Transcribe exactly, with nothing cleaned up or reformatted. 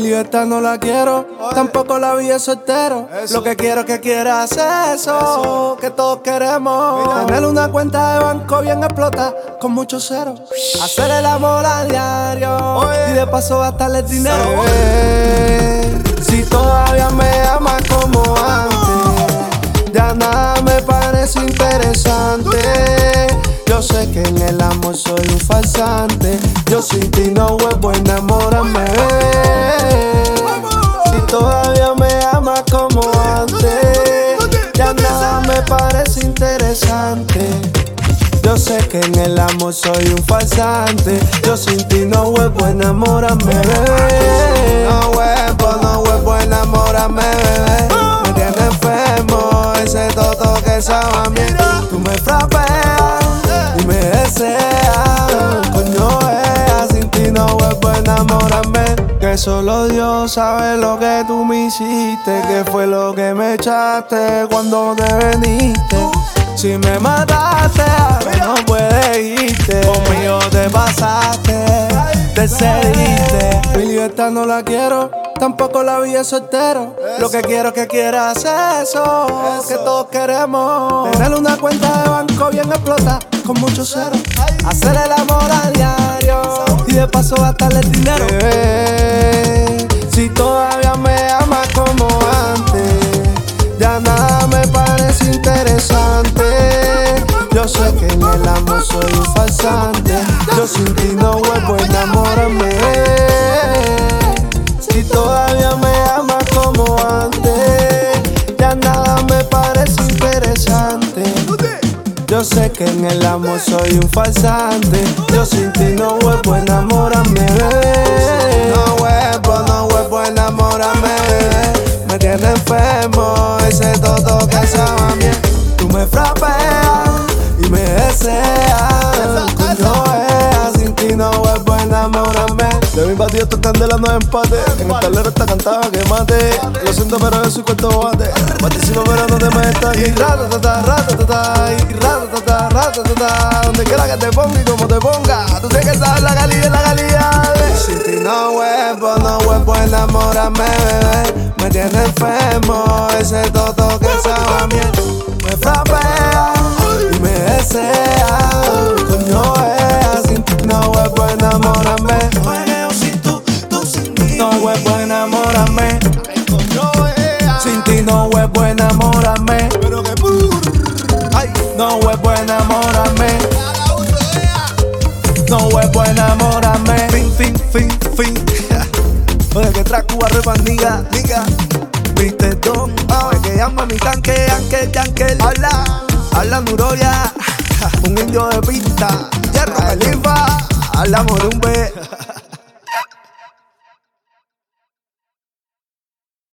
libertad no la quiero, tampoco la vida soltero. Eso. Lo que quiero es que quieras eso, eso. Que todos queremos. Mira. Tener una cuenta de banco bien explota, con muchos ceros. Hacer el amor a diario. Oye. Y de paso gastarle el dinero. Sí. Si todavía me amas como antes, ya nada me parece interesante. Yo sé que en el amor soy un farsante. Yo sin ti no vuelvo a enamorarme. Si todavía me amas como antes, ya nada me parece interesante. Yo sé que en el amor soy un farsante. Yo sin ti no vuelvo a enamorarme, bebé. No vuelvo, no vuelvo a enamorarme, bebé. Me tiene enfermo ese toto que sabe a mí. Tú me frapeas y me deseas, coño, ea, sin ti no vuelvo a enamorarme. Que solo Dios sabe lo que tú me hiciste, que fue lo que me echaste cuando te veniste. Si me mataste, ahora no puedes irte. Conmigo te pasaste, te cediste. Mi libertad no la quiero, tampoco la vida soltero. Lo que quiero es que quieras eso, eso. Que todos queremos. Tener una cuenta de banco bien explota, con muchos ceros. Hacer el amor a diario y de paso gastarle el dinero. Bebé, si todavía me amas como antes, ya nada me parece interesante. Yo sé que en el amor soy un farsante. Yo sin ti no vuelvo a enamorarme. Si todavía me amas como antes, ya nada me parece interesante. Yo sé que en el amor soy un farsante. Yo sin ti no vuelvo a enamorarme, bebé. No vuelvo, no vuelvo a enamorarme, bebé. Me tiene enfermo ese toto que sabe a mí. Tú me frapeas y me deseas, coño, ea, sin ti no vuelvo a enamorarme. De mi batido estos candelas no es empate. En el tablero está cantada que mate. Lo siento pero en su cuarto bate. Vaticino pero no te metas. Y ratatata, ratatata, y ratatata, ratatata. Donde quiera que te ponga y como te ponga, tú tienes que saber la calidad y la calidad. Sin ti no vuelvo, no vuelvo a enamorarme, bebé. Me tiene enfermo ese toto que sabe a miel. Me frapea y me desea, coño, ea, sin ti no vuelvo a enamorarme. No vuelvo a enamorarme. Sin ti no vuelvo a enamorarme. Pero que burr. Ay, no vuelvo a enamorarme. No vuelvo a enamorarme. Fin, fin, fin, fin. Oye, que trae Cuba repandiga, diga. Viste don, oye, que llama mi tanque, Ankel, Yankel. Habla, habla Nuroya. Un indio de pinta. Hierro, el Infa. Habla Morumbe.